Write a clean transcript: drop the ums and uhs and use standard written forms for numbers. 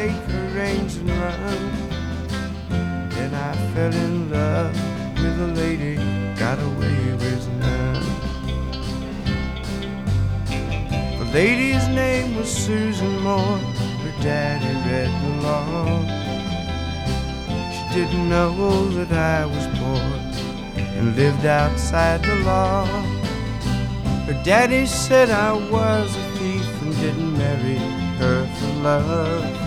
take her reins and run. Then I fell in love with a lady, got away with none. The lady's name was Susan Moore, her daddy read the law. She didn't know that I was poor and lived outside the law. Her daddy said I was a thief and didn't marry her for love.